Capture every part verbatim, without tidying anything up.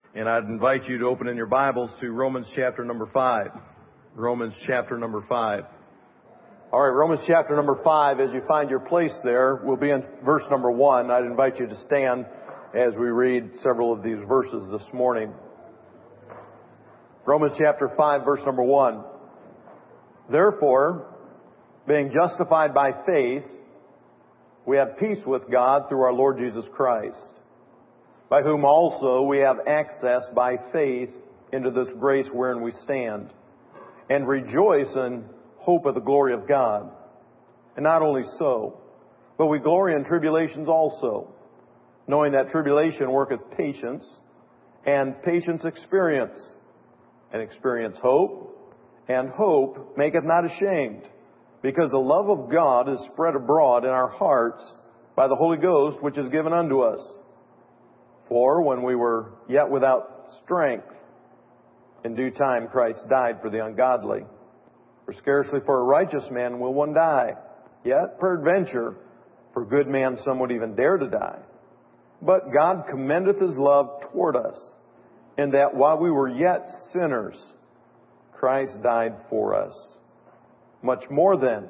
And I'd invite you to open in your Bibles to Romans chapter number five. Romans chapter number five. All right, Romans chapter number five, as you find your place there, we'll be in verse number one. I'd invite you to stand as we read several of these verses this morning. Romans chapter five, verse number one. Therefore, being justified by faith, we have peace with God through our Lord Jesus Christ, by whom also we have access by faith into this grace wherein we stand, and rejoice in hope of the glory of God. And not only so, but we glory in tribulations also, knowing that tribulation worketh patience, and patience experience, and experience hope, and hope maketh not ashamed, because the love of God is spread abroad in our hearts by the Holy Ghost, which is given unto us. For when we were yet without strength, in due time Christ died for the ungodly. For scarcely for a righteous man will one die, yet peradventure for a good man some would even dare to die. But God commendeth His love toward us, in that while we were yet sinners, Christ died for us. Much more then,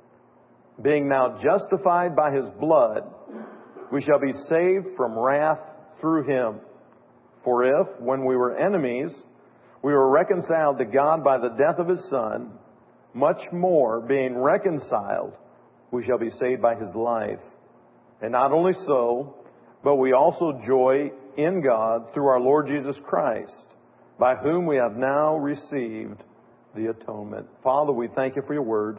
being now justified by His blood, we shall be saved from wrath through Him. For if, when we were enemies, we were reconciled to God by the death of His Son, much more, being reconciled, we shall be saved by His life. And not only so, but we also joy in God through our Lord Jesus Christ, by whom we have now received the atonement. Father, we thank You for Your word.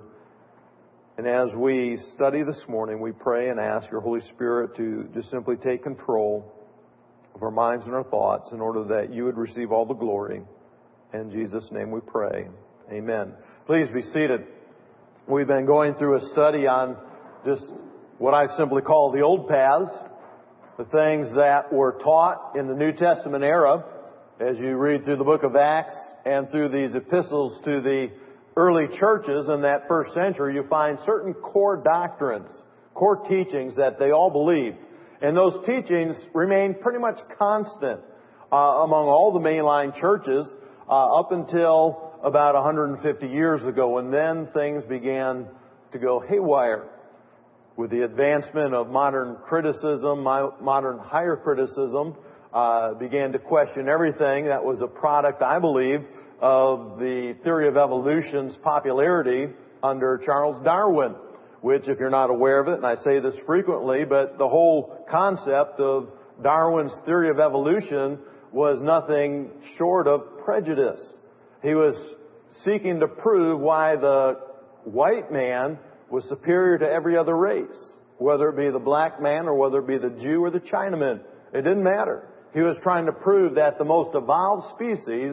And as we study this morning, we pray and ask Your Holy Spirit to just simply take control of our minds and our thoughts in order that You would receive all the glory. In Jesus' name we pray. Amen. Please be seated. We've been going through a study on just what I simply call the old paths, the things that were taught in the New Testament era. As you read through the book of Acts and through these epistles to the early churches in that first century, you find certain core doctrines, core teachings that they all believed. And those teachings remained pretty much constant uh, among all the mainline churches uh, up until about one hundred fifty years ago. And then things began to go haywire with the advancement of modern criticism, modern higher criticism, uh, began to question everything that was a product, I believe, of the theory of evolution's popularity under Charles Darwin. Which, if you're not aware of it, and I say this frequently, but the whole concept of Darwin's theory of evolution was nothing short of prejudice. He was seeking to prove why the white man was superior to every other race, whether it be the black man or whether it be the Jew or the Chinaman. It didn't matter. He was trying to prove that the most evolved species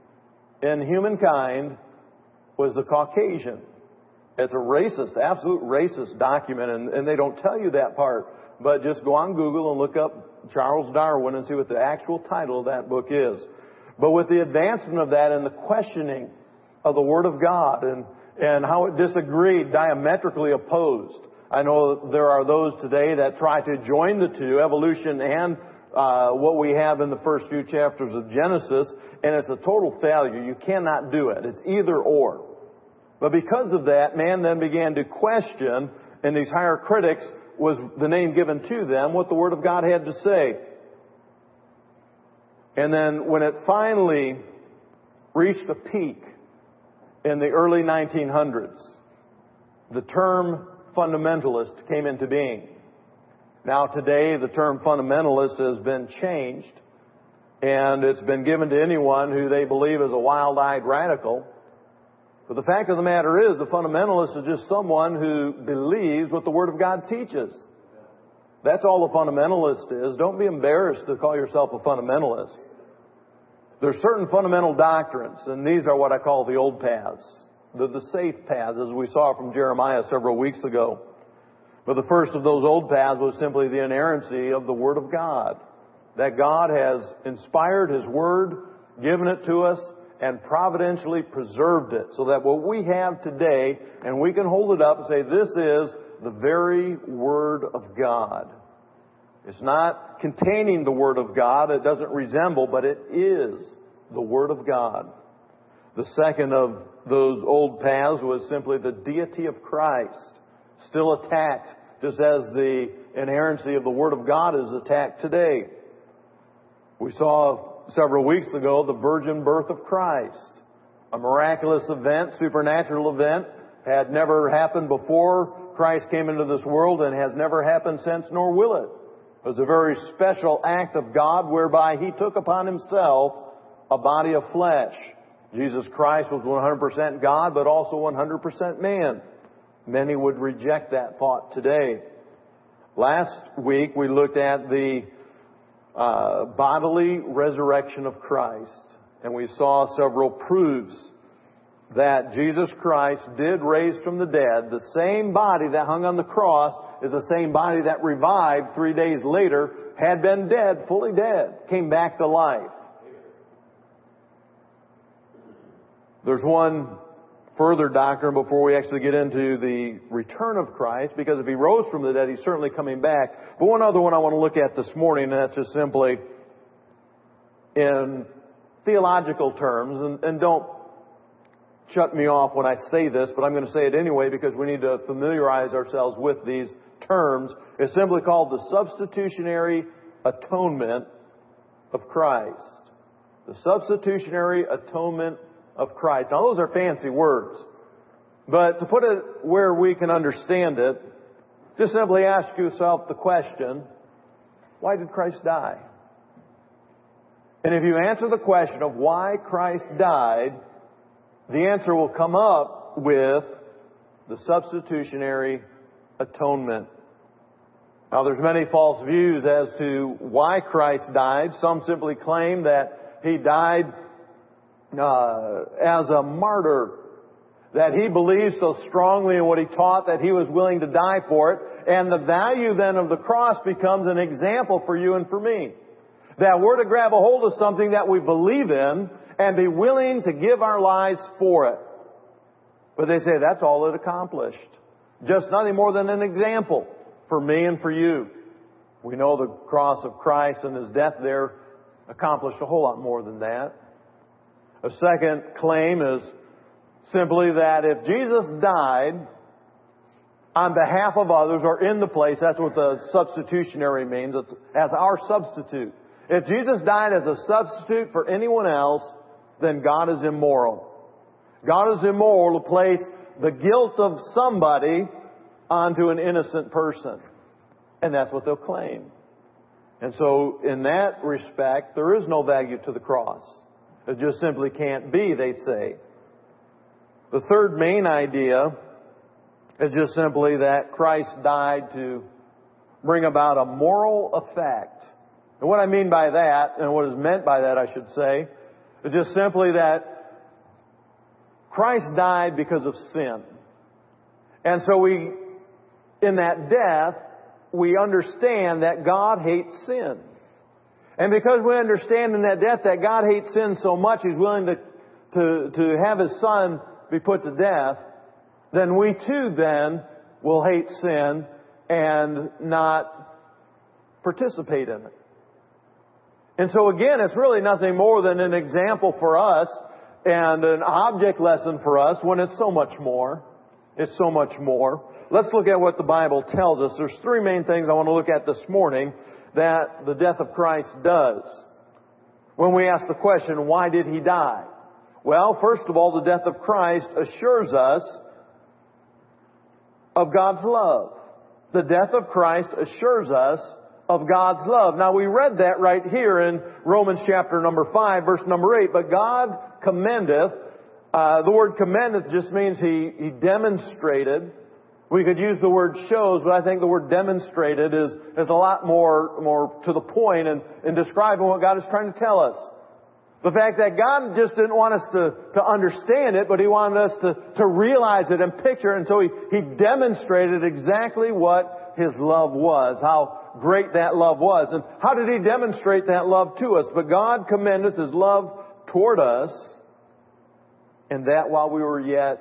in humankind was the Caucasian. It's a racist, absolute racist document, and, and they don't tell you that part. But just go on Google and look up Charles Darwin and see what the actual title of that book is. But with the advancement of that and the questioning of the Word of God and, and how it disagreed, diametrically opposed. I know there are those today that try to join the two, evolution and uh, what we have in the first few chapters of Genesis, and it's a total failure. You cannot do it. It's either or. But because of that, man then began to question, and these higher critics was the name given to them, what the Word of God had to say. And then when it finally reached a peak in the early nineteen hundreds, the term fundamentalist came into being. Now today, the term fundamentalist has been changed, and it's been given to anyone who they believe is a wild-eyed radical. But the fact of the matter is, the fundamentalist is just someone who believes what the Word of God teaches. That's all a fundamentalist is. Don't be embarrassed to call yourself a fundamentalist. There's certain fundamental doctrines, and these are what I call the old paths. The, the safe paths, as we saw from Jeremiah several weeks ago. But the first of those old paths was simply the inerrancy of the Word of God. That God has inspired His Word, given it to us, and providentially preserved it so that what we have today, and we can hold it up and say, this is the very Word of God. It's not containing the Word of God. It doesn't resemble, but it is the Word of God. The second of those old paths was simply the deity of Christ, still attacked, just as the inerrancy of the Word of God is attacked today. We saw several weeks ago the virgin birth of Christ, a miraculous event, supernatural event, had never happened before Christ came into this world and has never happened since, nor will it. It was a very special act of God whereby He took upon Himself a body of flesh. Jesus Christ was one hundred percent God, but also one hundred percent man. Many would reject that thought today. Last week we looked at the uh, bodily resurrection of Christ, and we saw several proofs that Jesus Christ did raise from the dead. The same body that hung on the cross is the same body that revived three days later, had been dead, fully dead, came back to life. There's one further doctrine before we actually get into the return of Christ, because if He rose from the dead, He's certainly coming back. But one other one I want to look at this morning, and that's just simply in theological terms, and, and don't shut me off when I say this, but I'm going to say it anyway because we need to familiarize ourselves with these terms. It's simply called the substitutionary atonement of Christ. The substitutionary atonement of Christ. Now, those are fancy words, but to put it where we can understand it, just simply ask yourself the question, why did Christ die? And if you answer the question of why Christ died, the answer will come up with the substitutionary atonement. Now, there's many false views as to why Christ died. Some simply claim that He died uh, as a martyr, that He believed so strongly in what He taught that He was willing to die for it. And the value then of the cross becomes an example for you and for me. That we're to grab a hold of something that we believe in and be willing to give our lives for it. But they say that's all it accomplished. Just nothing more than an example for me and for you. We know the cross of Christ and His death there accomplished a whole lot more than that. A second claim is simply that if Jesus died on behalf of others or in the place, that's what the substitutionary means, it's as our substitute. If Jesus died as a substitute for anyone else, then God is immoral. God is immoral to place the guilt of somebody onto an innocent person. And that's what they'll claim. And so, in that respect, there is no value to the cross. It just simply can't be, they say. The third main idea is just simply that Christ died to bring about a moral effect. And what I mean by that, and what is meant by that, I should say, is just simply that Christ died because of sin. And so we, in that death, we understand that God hates sin. And because we understand in that death that God hates sin so much, He's willing to, to, to have His Son be put to death, then we too then will hate sin and not participate in it. And so again, it's really nothing more than an example for us and an object lesson for us when it's so much more. It's so much more. Let's look at what the Bible tells us. There's three main things I want to look at this morning that the death of Christ does. When we ask the question, why did He die? Well, first of all, the death of Christ assures us of God's love. The death of Christ assures us of God's love. Now, we read that right here in Romans chapter number five, verse number eight. But God commendeth, uh, the word commendeth just means He, He demonstrated. We could use the word shows, but I think the word demonstrated is, is a lot more, more to the point in, in describing what God is trying to tell us. The fact that God just didn't want us to, to understand it, but He wanted us to, to realize it and picture it. And so he, he demonstrated exactly what His love was, how great that love was. And how did He demonstrate that love to us? But God commendeth His love toward us, and that while we were yet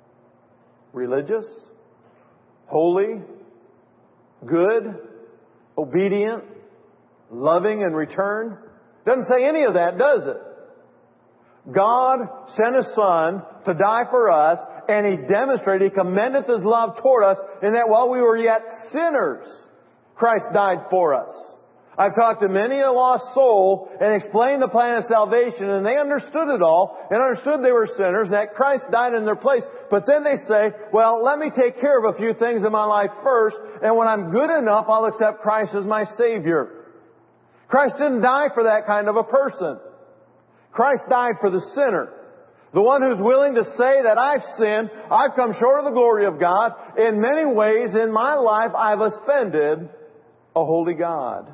religious, holy, good, obedient, loving in return? Doesn't say any of that, does it? God sent His Son to die for us, and He demonstrated, He commendeth His love toward us in that while we were yet sinners, Christ died for us. I've talked to many a lost soul and explained the plan of salvation, and they understood it all and understood they were sinners and that Christ died in their place. But then they say, well, let me take care of a few things in my life first, and when I'm good enough, I'll accept Christ as my Savior. Christ didn't die for that kind of a person. Christ died for the sinner. The one who's willing to say that I've sinned, I've come short of the glory of God. In many ways in my life, I've offended a holy God.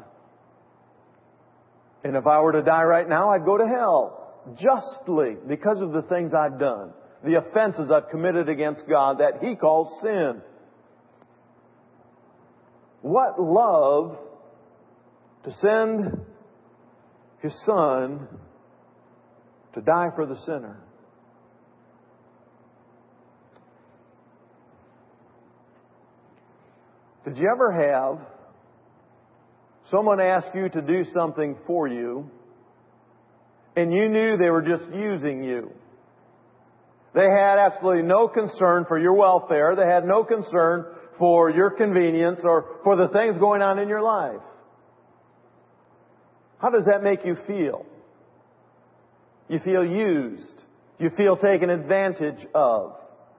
And if I were to die right now, I'd go to hell. Justly, because of the things I've done. The offenses I've committed against God that He calls sin. What love to send His Son to die for the sinner. Did you ever have someone ask you to do something for you and you knew they were just using you? They had absolutely no concern for your welfare. They had no concern for your convenience or for the things going on in your life. How does that make you feel? You feel used. You feel taken advantage of.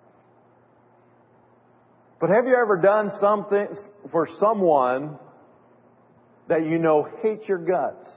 But have you ever done something for someone that you know hates your guts?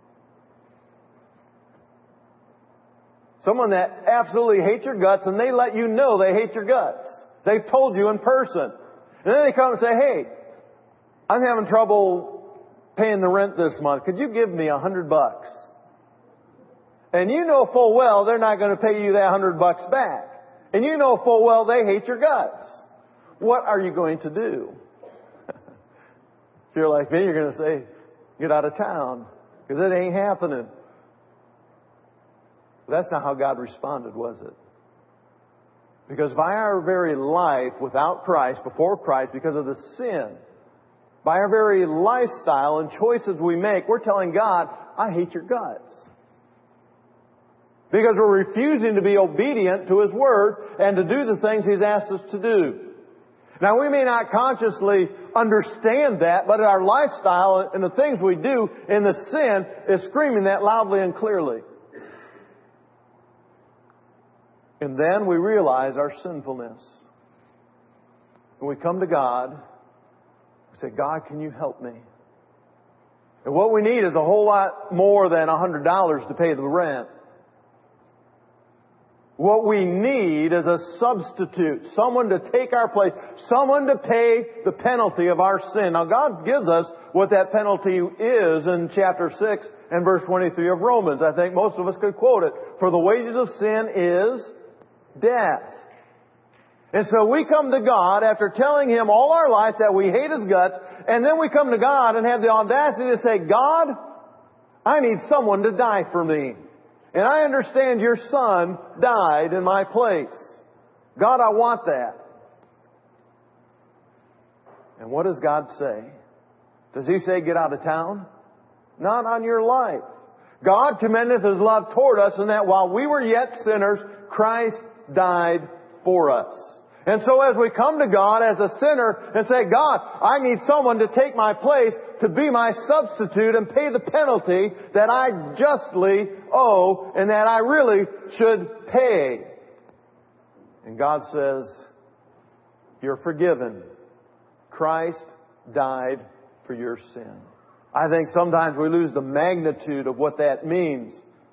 Someone that absolutely hates your guts, and they let you know they hate your guts. They've told you in person. And then they come and say, hey, I'm having trouble paying the rent this month. Could you give me a hundred bucks? And you know full well they're not going to pay you that hundred bucks back. And you know full well they hate your guts. What are you going to do? If you're like me, you're going to say, get out of town, because it ain't happening. But that's not how God responded, was it? Because by our very life without Christ, before Christ, because of the sin, by our very lifestyle and choices we make, we're telling God, I hate your guts. Because we're refusing to be obedient to His Word and to do the things He's asked us to do. Now, we may not consciously understand that, but our lifestyle and the things we do in the sin is screaming that loudly and clearly. And then we realize our sinfulness. And we come to God and say, God, can you help me? And what we need is a whole lot more than a hundred dollars to pay the rent. What we need is a substitute, someone to take our place, someone to pay the penalty of our sin. Now, God gives us what that penalty is in chapter six and verse twenty-three of Romans. I think most of us could quote it. For the wages of sin is death. And so we come to God after telling Him all our life that we hate His guts, and then we come to God and have the audacity to say, God, I need someone to die for me. And I understand your Son died in my place. God, I want that. And what does God say? Does He say get out of town? Not on your life. God commendeth His love toward us in that while we were yet sinners, Christ died for us. And so as we come to God as a sinner and say, God, I need someone to take my place, to be my substitute and pay the penalty that I justly owe and that I really should pay. And God says, you're forgiven. Christ died for your sin. I think sometimes we lose the magnitude of what that means.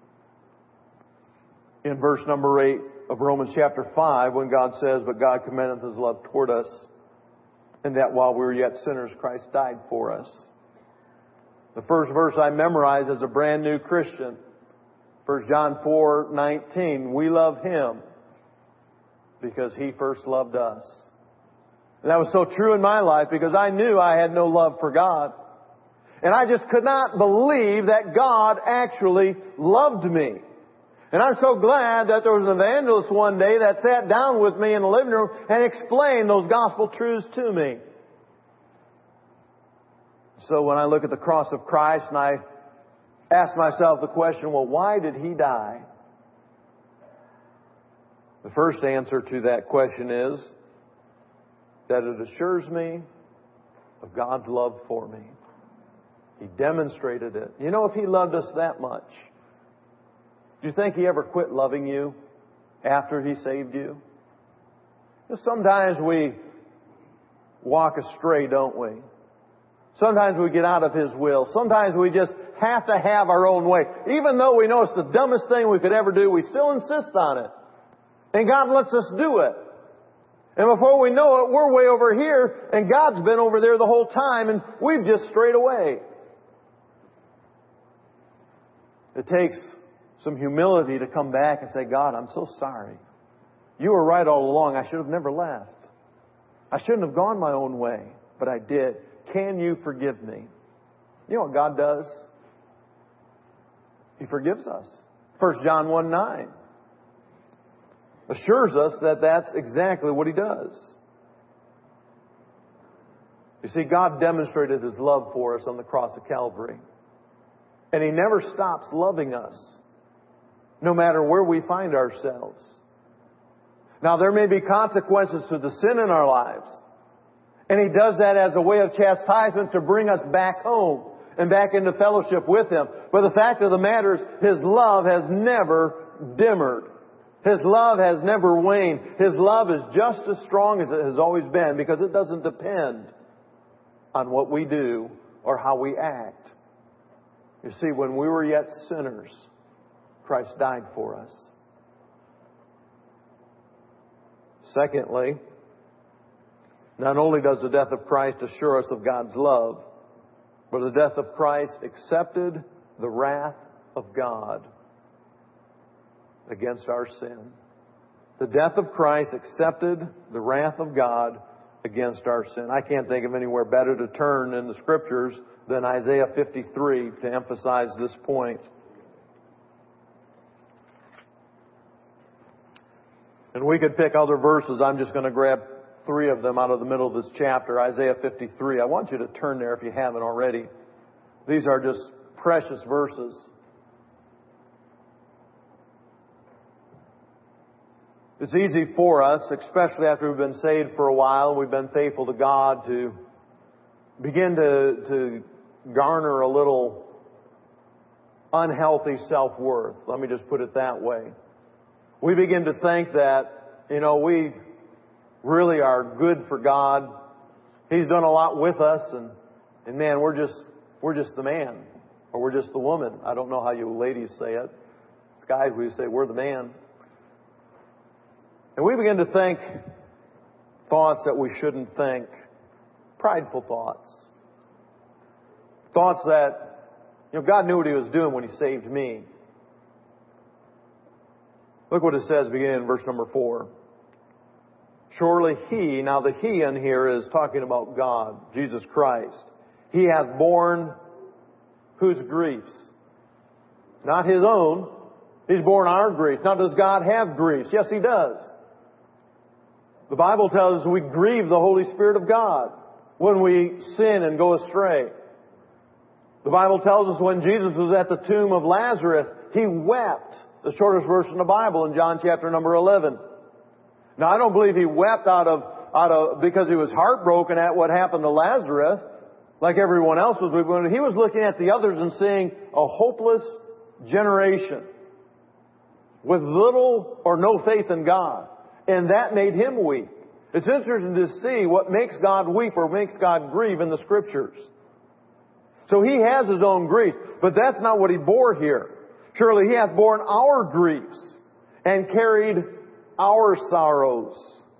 In verse number eight of Romans chapter five, when God says, but God commendeth His love toward us, and that while we were yet sinners, Christ died for us. The first verse I memorized as a brand new Christian, First John four nineteen, we love Him because He first loved us. And that was so true in my life because I knew I had no love for God. And I just could not believe that God actually loved me. And I'm so glad that there was an evangelist one day that sat down with me in the living room and explained those gospel truths to me. So when I look at the cross of Christ and I ask myself the question, well, why did He die? The first answer to that question is that it assures me of God's love for me. He demonstrated it. You know, if He loved us that much, do you think He ever quit loving you after He saved you? You know, sometimes we walk astray, don't we? Sometimes we get out of His will. Sometimes we just have to have our own way. Even though we know it's the dumbest thing we could ever do, we still insist on it. And God lets us do it. And before we know it, we're way over here, and God's been over there the whole time, and we've just strayed away. It takes some humility to come back and say, God, I'm so sorry. You were right all along. I should have never left. I shouldn't have gone my own way, but I did. Can you forgive me? You know what God does? He forgives us. First John one nine assures us that that's exactly what He does. You see, God demonstrated His love for us on the cross of Calvary. And He never stops loving us, no matter where we find ourselves. Now, there may be consequences to the sin in our lives. And He does that as a way of chastisement to bring us back home and back into fellowship with Him. But the fact of the matter is, His love has never dimmered. His love has never waned. His love is just as strong as it has always been, because it doesn't depend on what we do or how we act. You see, when we were yet sinners, Christ died for us. Secondly, not only does the death of Christ assure us of God's love, but the death of Christ accepted the wrath of God against our sin. The death of Christ accepted the wrath of God against our sin. I can't think of anywhere better to turn in the Scriptures than Isaiah fifty-three to emphasize this point. And we could pick other verses. I'm just going to grab three of them out of the middle of this chapter. Isaiah fifty-three. I want you to turn there if you haven't already. These are just precious verses. It's easy for us, especially after we've been saved for a while, we've been faithful to God, to begin to, to garner a little unhealthy self-worth. Let me just put it that way. We begin to think that, you know, we really are good for God. He's done a lot with us, and, and man, we're just, we're just the man. Or we're just the woman. I don't know how you ladies say it. It's guys who say, we're the man. And we begin to think thoughts that we shouldn't think. Prideful thoughts. Thoughts that, you know, God knew what He was doing when He saved me. Look what it says beginning in verse number four. Surely He, now the He in here is talking about God, Jesus Christ. He hath borne whose griefs? Not His own. He's borne our griefs. Now, does God have griefs? Yes, He does. The Bible tells us we grieve the Holy Spirit of God when we sin and go astray. The Bible tells us when Jesus was at the tomb of Lazarus, He wept. The shortest verse in the Bible in John chapter number eleven. Now, I don't believe He wept out of, out of, because He was heartbroken at what happened to Lazarus, like everyone else was. He was looking at the others and seeing a hopeless generation with little or no faith in God. And that made Him weep. It's interesting to see what makes God weep or makes God grieve in the Scriptures. So He has His own grief, but that's not what He bore here. Surely He hath borne our griefs and carried our sorrows.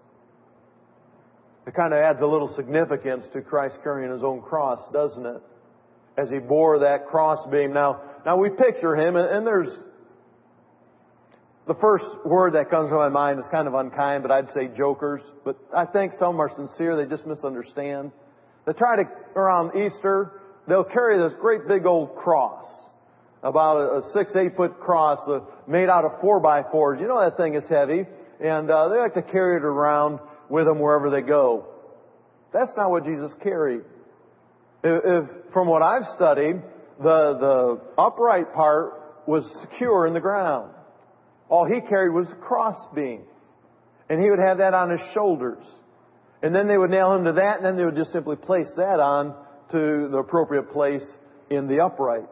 It kind of adds a little significance to Christ carrying His own cross, doesn't it? As He bore that cross beam. Now, now we picture Him, and, and there's the first word that comes to my mind is kind of unkind, but I'd say jokers. But I think some are sincere. They just misunderstand. They try to, around Easter, they'll carry this great big old cross. About a, a six, eight foot cross uh, made out of four by fours. You know that thing is heavy. And uh, they like to carry it around with them wherever they go. That's not what Jesus carried. If, if, from what I've studied, the, the upright part was secure in the ground. All he carried was a crossbeam. And he would have that on his shoulders. And then they would nail him to that, and then they would just simply place that on to the appropriate place in the upright.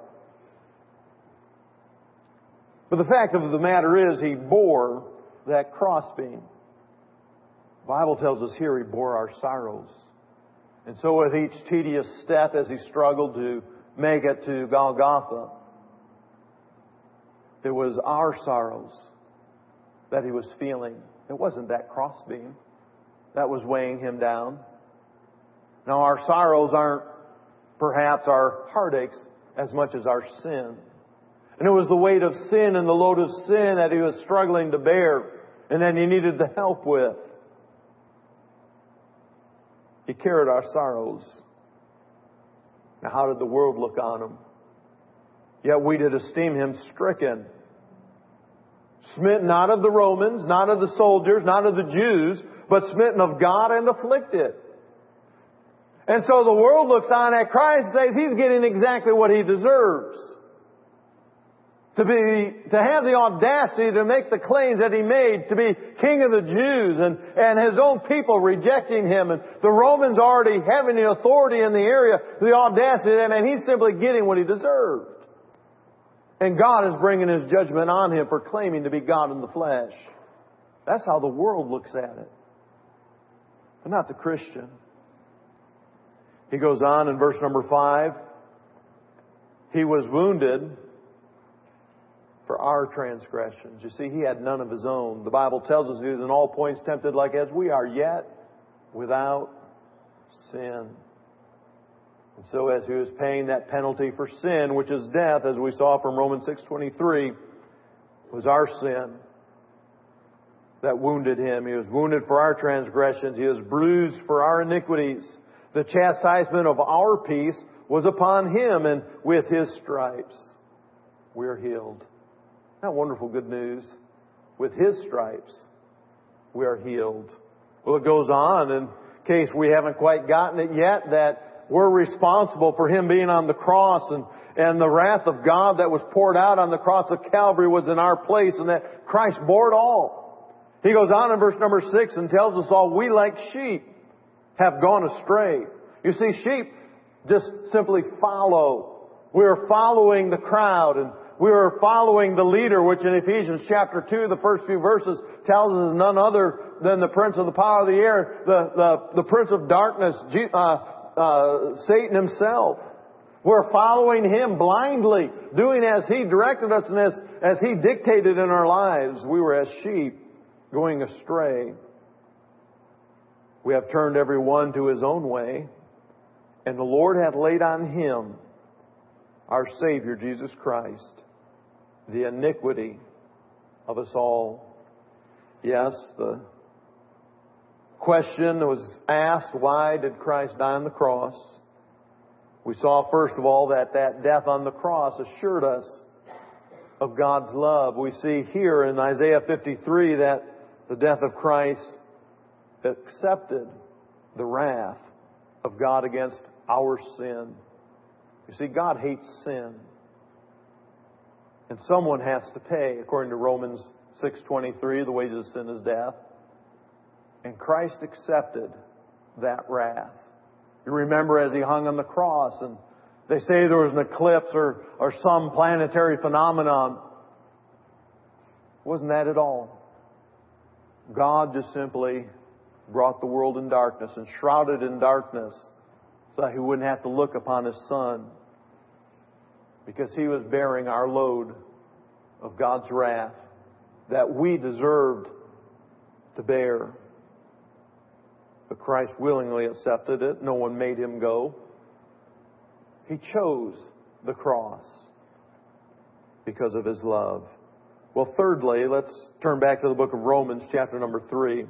But the fact of the matter is, he bore that crossbeam. The Bible tells us here he bore our sorrows. And so with each tedious step as he struggled to make it to Golgotha, it was our sorrows that he was feeling. It wasn't that crossbeam that was weighing him down. Now, our sorrows aren't perhaps our heartaches as much as our sin. And it was the weight of sin and the load of sin that he was struggling to bear and that he needed the help with. He carried our sorrows. Now, how did the world look on him? Yet we did esteem him stricken, smitten not of the Romans, not of the soldiers, not of the Jews, but smitten of God and afflicted. And so the world looks on at Christ and says he's getting exactly what he deserves. To be, to have the audacity to make the claims that he made, to be king of the Jews, and, and his own people rejecting him, and the Romans already having the authority in the area, the audacity of that man, he's simply getting what he deserved. And God is bringing his judgment on him for claiming to be God in the flesh. That's how the world looks at it. But not the Christian. He goes on in verse number five. He was wounded for our transgressions. You see, he had none of his own. The Bible tells us he was in all points tempted like as we are, yet without sin. And so as he was paying that penalty for sin, which is death, as we saw from Romans six twenty-three, was our sin that wounded him. He was wounded for our transgressions. He was bruised for our iniquities. The chastisement of our peace was upon him, and with his stripes we are healed. Isn't that wonderful good news? With his stripes we are healed. Well, it goes on, in case we haven't quite gotten it yet, that we're responsible for him being on the cross, and, and the wrath of God that was poured out on the cross of Calvary was in our place, and that Christ bore it all. He goes on in verse number six and tells us all, we like sheep have gone astray. You see, sheep just simply follow. We are following the crowd, and we are following the leader, which in Ephesians chapter two, the first few verses, tells us none other than the prince of the power of the air, the, the, the prince of darkness, uh, uh, Satan himself. We're following him blindly, doing as he directed us and as, as he dictated in our lives. We were as sheep going astray. We have turned every one to his own way, and the Lord hath laid on him, our Savior Jesus Christ, the iniquity of us all. Yes, the question was asked, why did Christ die on the cross? We saw first of all that that death on the cross assured us of God's love. We see here in Isaiah fifty-three that the death of Christ accepted the wrath of God against our sin. You see, God hates sin. And someone has to pay, according to Romans six twenty-three, the wages of sin is death. And Christ accepted that wrath. You remember as he hung on the cross, and they say there was an eclipse or, or some planetary phenomenon. Wasn't that at all. God just simply brought the world in darkness and shrouded in darkness so that he wouldn't have to look upon his Son, because he was bearing our load of God's wrath that we deserved to bear. But Christ willingly accepted it. No one made him go. He chose the cross because of his love. Well, thirdly, let's turn back to the book of Romans, chapter number three.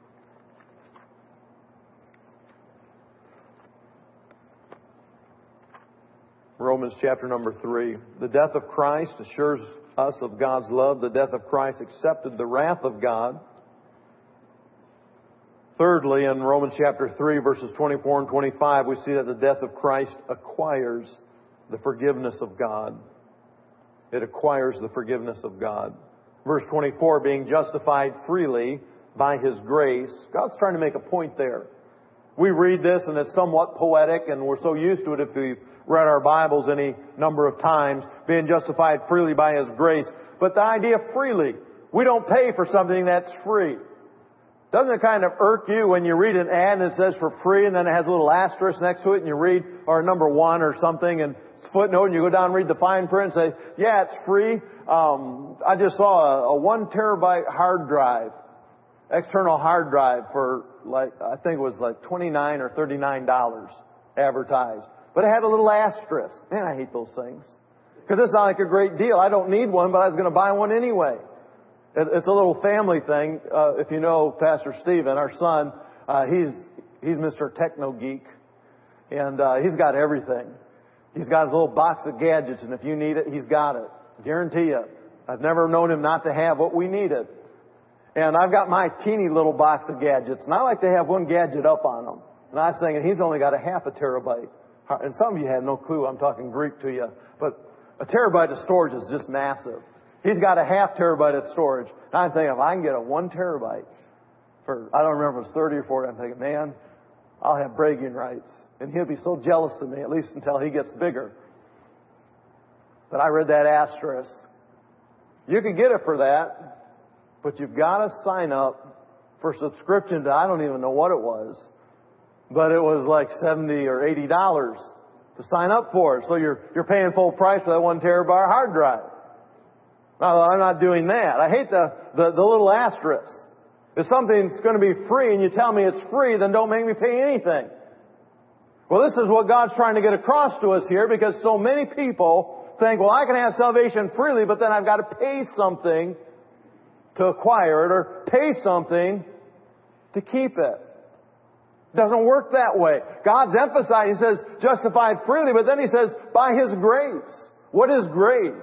Romans chapter number three. The death of Christ assures us of God's love. The death of Christ accepted the wrath of God Thirdly, in Romans chapter three, verses twenty-four and twenty-five, we see that the death of Christ acquires the forgiveness of God. It acquires the forgiveness of God. Verse twenty-four, being justified freely by His grace. God's trying to make a point there. We read this and it's somewhat poetic, and we're so used to it if we've read our Bibles any number of times, being justified freely by His grace. But the idea of freely, we don't pay for something that's free. Doesn't it kind of irk you when you read an ad and it says for free and then it has a little asterisk next to it and you read, or number one or something, and it's footnote, and you go down and read the fine print and say, yeah, it's free. Um, I just saw a, a one terabyte hard drive, external hard drive for like, I think it was like twenty-nine or thirty-nine dollars advertised. But it had a little asterisk. Man, I hate those things. Because it's not like a great deal. I don't need one, but I was going to buy one anyway. It's a little family thing. Uh, if you know Pastor Stephen, our son, uh, he's he's Mister Techno Geek, and uh, he's got everything. He's got his little box of gadgets, and if you need it, he's got it. Guarantee you. I've never known him not to have what we needed. And I've got my teeny little box of gadgets, and I like to have one gadget up on them. And I was thinking, he's only got a half a terabyte. And some of you had no clue. I'm talking Greek to you, but a terabyte of storage is just massive. He's got a half terabyte of storage. And I'm thinking, if I can get a one terabyte for, I don't remember if it was thirty or forty, I'm thinking, man, I'll have bragging rights. And he'll be so jealous of me, at least until he gets bigger. But I read that asterisk. You can get it for that, but you've got to sign up for subscription to, I don't even know what it was, but it was like seventy or eighty dollars to sign up for it. So you're, you're paying full price for that one terabyte hard drive. No, I'm not doing that. I hate the, the, the little asterisk. If something's going to be free and you tell me it's free, then don't make me pay anything. Well, this is what God's trying to get across to us here, because so many people think, well, I can have salvation freely, but then I've got to pay something to acquire it, or pay something to keep it. It doesn't work that way. God's emphasizing, He says, justified freely, but then He says, by His grace. What is grace?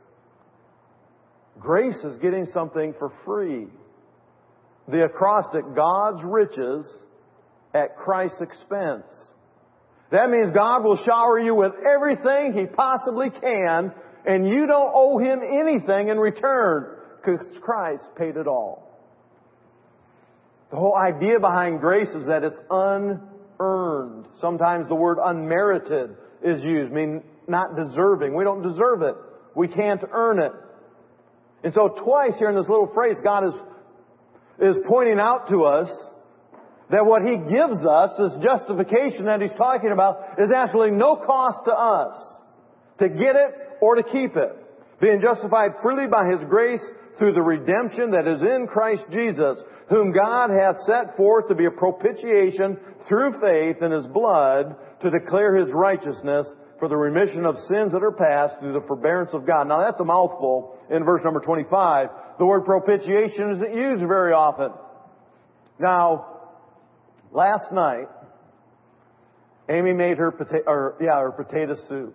Grace is getting something for free. The acrostic, God's riches at Christ's expense. That means God will shower you with everything He possibly can, and you don't owe Him anything in return, because Christ paid it all. The whole idea behind grace is that it's unearned. Sometimes the word unmerited is used, meaning not deserving. We don't deserve it. We can't earn it. And so twice here in this little phrase, God is, is pointing out to us that what He gives us, this justification that He's talking about, is absolutely no cost to us to get it or to keep it. Being justified freely by His grace through the redemption that is in Christ Jesus, whom God hath set forth to be a propitiation through faith in His blood, to declare His righteousness for the remission of sins that are past through the forbearance of God. Now that's a mouthful in verse number twenty-five. The word propitiation isn't used very often. Now, last night, Amy made her potato, or yeah, her potato soup.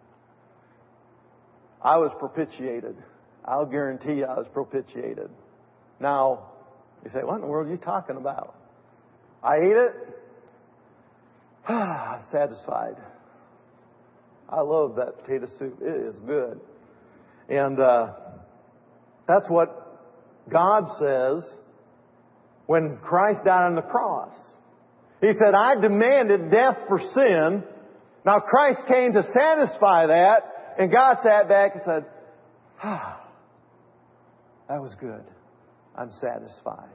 I was propitiated. I'll guarantee you I was propitiated. Now, you say, what in the world are you talking about? I ate it. I'm satisfied. I love that potato soup. It is good. And uh, that's what God says when Christ died on the cross. He said, I demanded death for sin. Now Christ came to satisfy that, and God sat back and said, ah, that was good. I'm satisfied.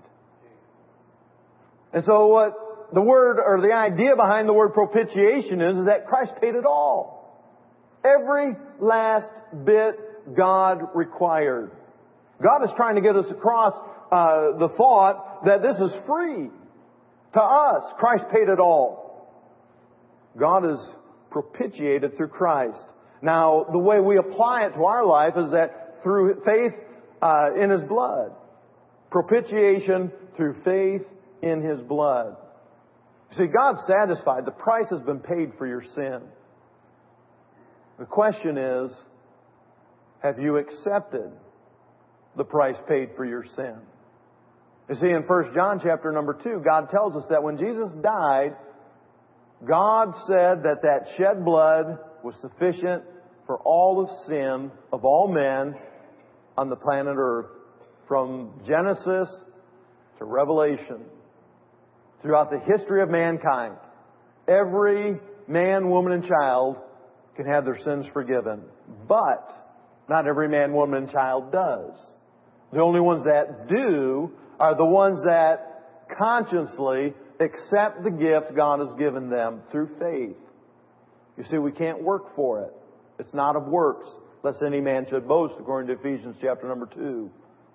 And so what the word, or the idea behind the word propitiation is, is that Christ paid it all. Every last bit God required. God is trying to get us across uh, the thought that this is free to us. Christ paid it all. God is propitiated through Christ. Now, the way we apply it to our life is that through faith uh, in His blood. Propitiation through faith in His blood. See, God's satisfied. The price has been paid for your sin. The question is, have you accepted the price paid for your sin? You see, in First John chapter number two, God tells us that when Jesus died, God said that that shed blood was sufficient for all of sin of all men on the planet Earth, from Genesis to Revelation. Throughout the history of mankind, every man, woman, and child can have their sins forgiven. But not every man, woman, and child does. The only ones that do are the ones that consciously accept the gift God has given them through faith. You see, we can't work for it. It's not of works, lest any man should boast, according to Ephesians chapter number two.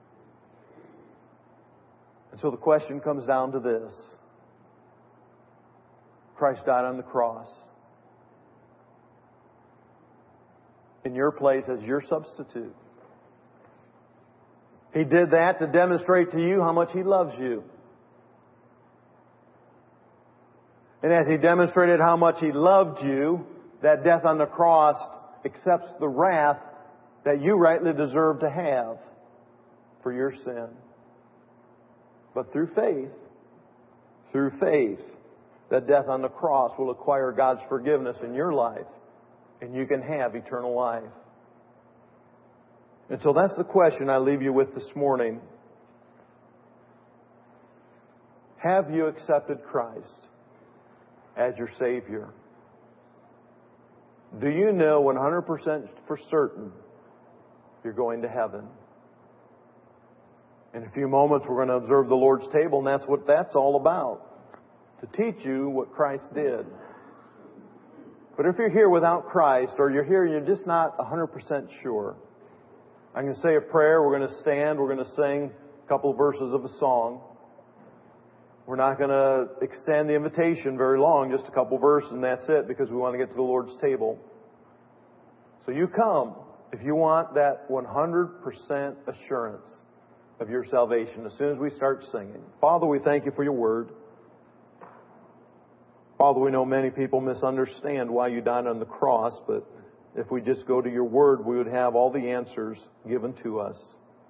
And so the question comes down to this. Christ died on the cross in your place as your substitute. He did that to demonstrate to you how much He loves you. And as He demonstrated how much He loved you, that death on the cross accepts the wrath that you rightly deserve to have for your sin. But through faith, through faith, that death on the cross will acquire God's forgiveness in your life, and you can have eternal life. And so that's the question I leave you with this morning. Have you accepted Christ as your Savior? Do you know one hundred percent for certain you're going to heaven? In a few moments we're going to observe the Lord's table, and that's what that's all about. To teach you what Christ did. But if you're here without Christ, or you're here and you're just not one hundred percent sure, I'm going to say a prayer, we're going to stand, we're going to sing a couple of verses of a song. We're not going to extend the invitation very long, just a couple verses and that's it, because we want to get to the Lord's table. So you come if you want that one hundred percent assurance of your salvation as soon as we start singing. Father, we thank you for your word. Father, we know many people misunderstand why you died on the cross, but if we just go to your word, we would have all the answers given to us.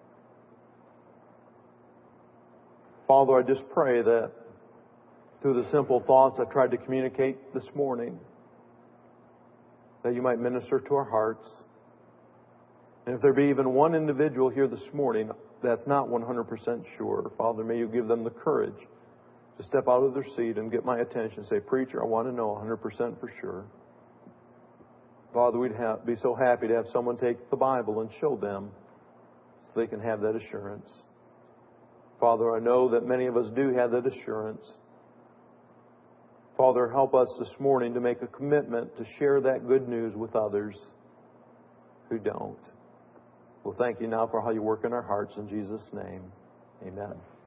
Father, I just pray that through the simple thoughts I've tried to communicate this morning, that you might minister to our hearts. And if there be even one individual here this morning that's not one hundred percent sure, Father, may you give them the courage to step out of their seat and get my attention and say, Preacher, I want to know one hundred percent for sure. Father, we'd have, be so happy to have someone take the Bible and show them so they can have that assurance. Father, I know that many of us do have that assurance. Father, help us this morning to make a commitment to share that good news with others who don't. Well, thank you now for how you work in our hearts. In Jesus' name, amen.